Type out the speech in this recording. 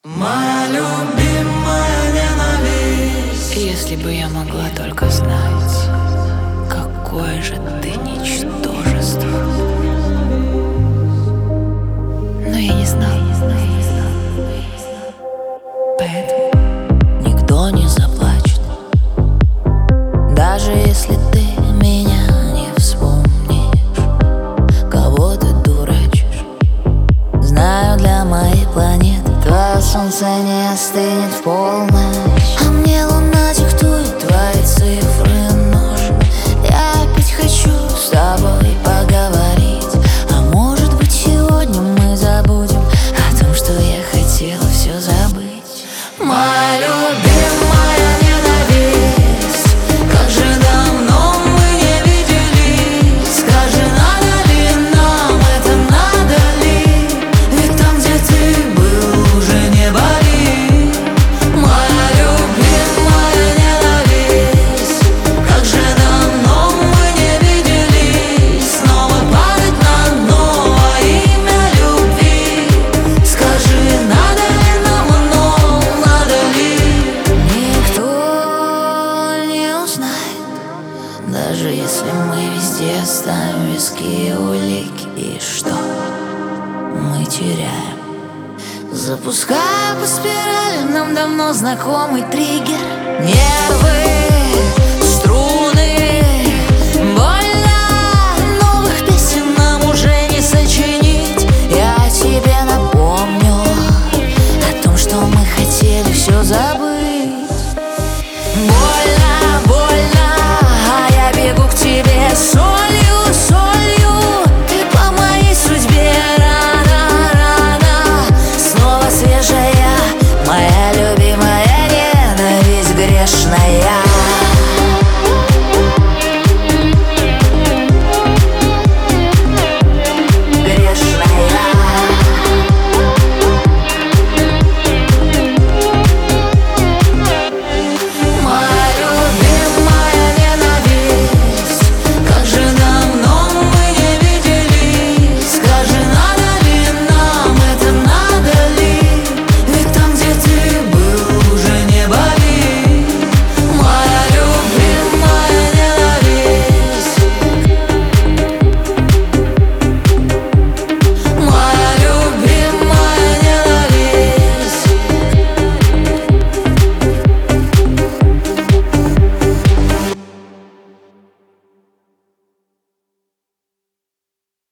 Моя любимая ненависть. Если бы я могла только знать, какое же ты ничтожество. Но я не знала. Поэтому никто не заплачет, даже если ты меня не вспомнишь. Кого ты дурачишь? Знаю, для моей планеты твое солнце не остынет в полночь, а мне луна диктует твои цифры нужны. Я опять хочу с тобой поговорить, а может быть сегодня мы забудем о том, что я хотела все забыть. Моя любимая ненависть, как же давно мы не виделись. Скажи, надо ли нам это, надо ли? Ведь там, где ты был, уже не боли. Моя любимая ненависть, как же давно мы не виделись. Снова падать на дно во имя любви. Скажи, надо ли нам оно, надо ли? Никто не узнает, даже если мы везде оставим виски и улики. И что мы теряем? Запуская по спирали нам давно знакомый триггер. Нервы